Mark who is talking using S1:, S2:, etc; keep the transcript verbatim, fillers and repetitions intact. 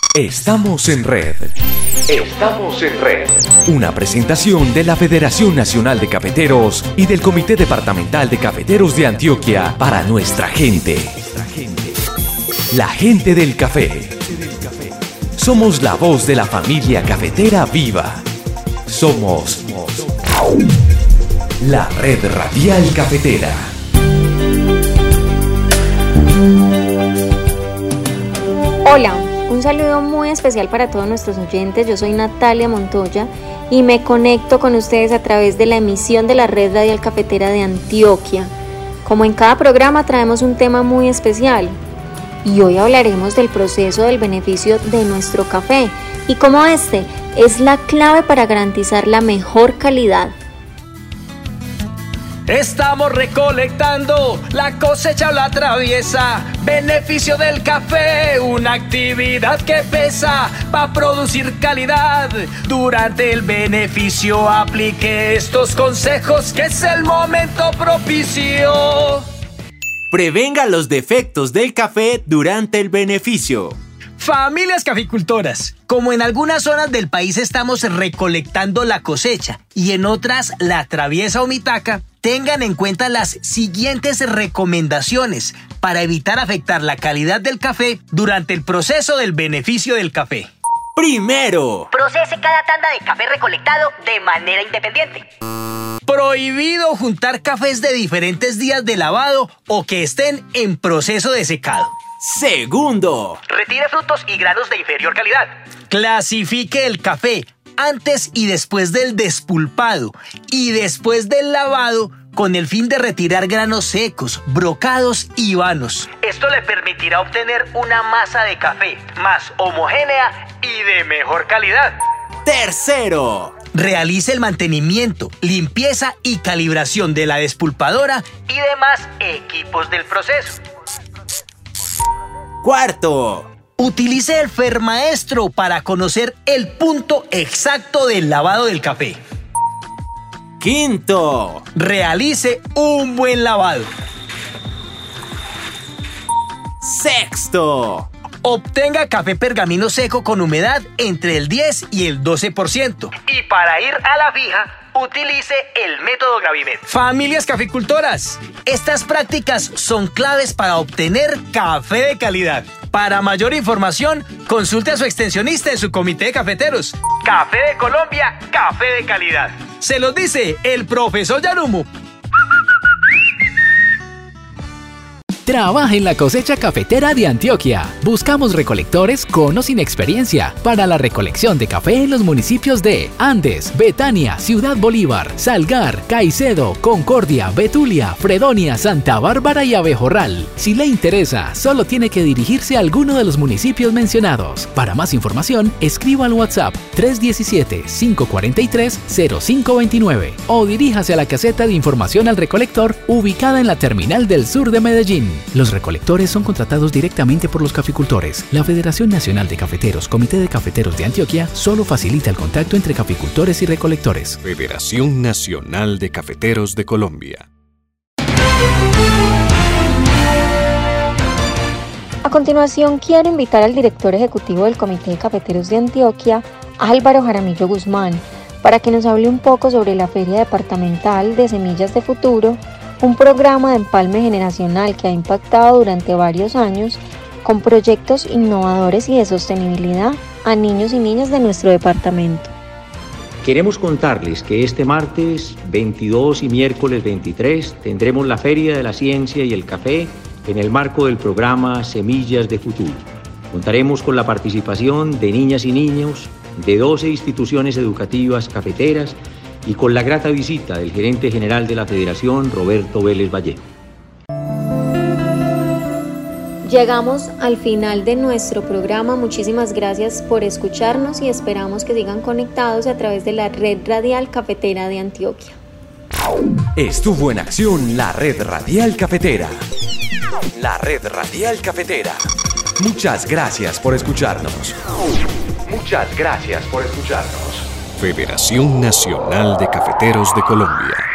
S1: Estamos en red. Estamos en red. Una presentación de la Federación Nacional de Cafeteros y del Comité Departamental de Cafeteros de Antioquia para nuestra gente. La gente del café. Somos la voz de la familia cafetera viva. Somos la Red Radial Cafetera.
S2: Hola, un saludo muy especial para todos nuestros oyentes. Yo soy Natalia Montoya y me conecto con ustedes a través de la emisión de la Red Radial Cafetera de Antioquia. Como en cada programa traemos un tema muy especial y hoy hablaremos del proceso del beneficio de nuestro café y cómo este es la clave para garantizar la mejor calidad.
S3: Estamos recolectando la cosecha o la traviesa, beneficio del café, una actividad que pesa para producir calidad. Durante el beneficio aplique estos consejos que es el momento propicio.
S4: Prevenga los defectos del café durante el beneficio.
S3: Familias caficultoras, como en algunas zonas del país estamos recolectando la cosecha y en otras la traviesa o mitaca, tengan en cuenta las siguientes recomendaciones para evitar afectar la calidad del café durante el proceso del beneficio del café.
S4: Primero,
S5: procese cada tanda de café recolectado de manera independiente.
S3: Prohibido juntar cafés de diferentes días de lavado o que estén en proceso de secado.
S4: Segundo,
S5: retire frutos y granos de inferior calidad.
S3: Clasifique el café antes y después del despulpado y después del lavado con el fin de retirar granos secos, brocados y vanos.
S5: Esto le permitirá obtener una masa de café más homogénea y de mejor calidad.
S4: Tercero,
S3: realice el mantenimiento, limpieza y calibración de la despulpadora
S5: y demás equipos del proceso.
S4: Cuarto,
S3: utilice el Fermaestro para conocer el punto exacto del lavado del café.
S4: Quinto,
S3: realice un buen lavado.
S4: Sexto,
S3: obtenga café pergamino seco con humedad entre el diez y el doce por ciento.
S5: Y para ir a la fija, utilice el método Gravimet.
S3: Familias caficultoras, estas prácticas son claves para obtener café de calidad. Para mayor información, consulte a su extensionista en su comité de cafeteros.
S5: Café de Colombia, café de calidad.
S3: Se los dice el profesor Yarumo.
S6: Trabaja en la cosecha cafetera de Antioquia. Buscamos recolectores con o sin experiencia para la recolección de café en los municipios de Andes, Betania, Ciudad Bolívar, Salgar, Caicedo, Concordia, Betulia, Fredonia, Santa Bárbara y Abejorral. Si le interesa, solo tiene que dirigirse a alguno de los municipios mencionados. Para más información, escriba al WhatsApp tres uno siete, cinco cuatro tres, cero cinco dos nueve o diríjase a la caseta de información al recolector ubicada en la terminal del sur de Medellín. Los recolectores son contratados directamente por los caficultores. La Federación Nacional de Cafeteros, Comité de Cafeteros de Antioquia, solo facilita el contacto entre caficultores y recolectores.
S1: Federación Nacional de Cafeteros de Colombia.
S2: A continuación, quiero invitar al director ejecutivo del Comité de Cafeteros de Antioquia, Álvaro Jaramillo Guzmán, para que nos hable un poco sobre la Feria Departamental de Semillas de Futuro, un programa de empalme generacional que ha impactado durante varios años con proyectos innovadores y de sostenibilidad a niños y niñas de nuestro departamento.
S7: Queremos contarles que este martes veintidós y miércoles veintitrés tendremos la Feria de la Ciencia y el Café en el marco del programa Semillas de Futuro. Contaremos con la participación de niñas y niños de doce instituciones educativas cafeteras y con la grata visita del gerente general de la Federación, Roberto Vélez Vallejo.
S2: Llegamos al final de nuestro programa. Muchísimas gracias por escucharnos y esperamos que sigan conectados a través de la Red Radial Cafetera de Antioquia.
S1: Estuvo en acción la Red Radial Cafetera. La Red Radial Cafetera. Muchas gracias por escucharnos. Muchas gracias por escucharnos. Federación Nacional de Cafeteros de Colombia.